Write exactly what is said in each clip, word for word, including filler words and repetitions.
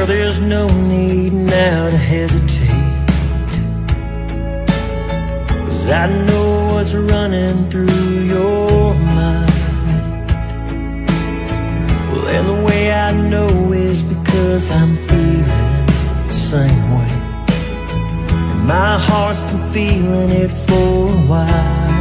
there's no need now to hesitate, 'cause I know what's running through your mind. Well, and the way I know is because I'm feeling the same way, and my heart's been feeling it for a while.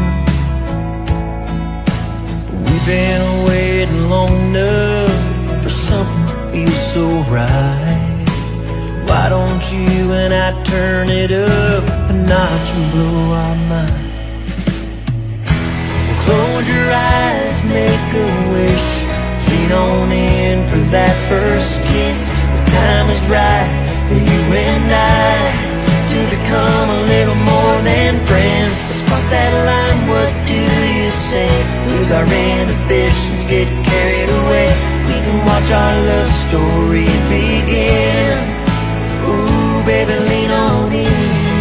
We've been waiting long enough for something to feel so right. Why don't you and I turn it up a notch and blow our minds? Well, close your eyes, make a wish, lean on in for that first kiss. The time is right for you and I to become a little more than friends. Let's cross that line, what do you say? Lose our inhibitions, get carried away. We can watch our love story begin. Ooh, baby, lean on in.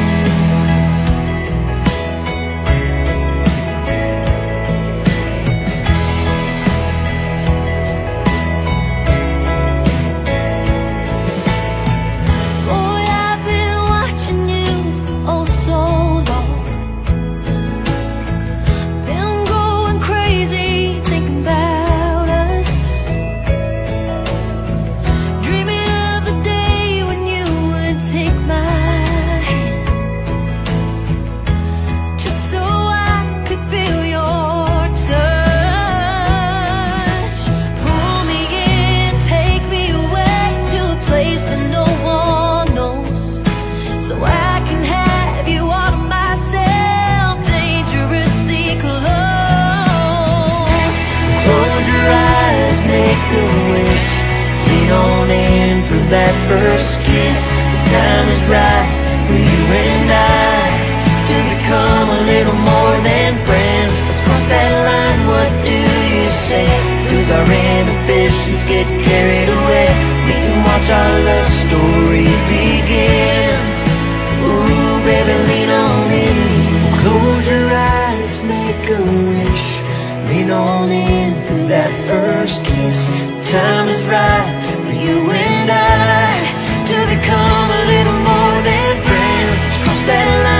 That first kiss, the time is right for you and I to become a little more than friends. Let's cross that line, what do you say? Lose our inhibitions, get carried away. We can watch our love story begin. Ooh, baby, lean on in. Close your eyes, make a wish, lean on in for that first kiss. Time is right for you and I to become a little more than friends. Let's cross that line.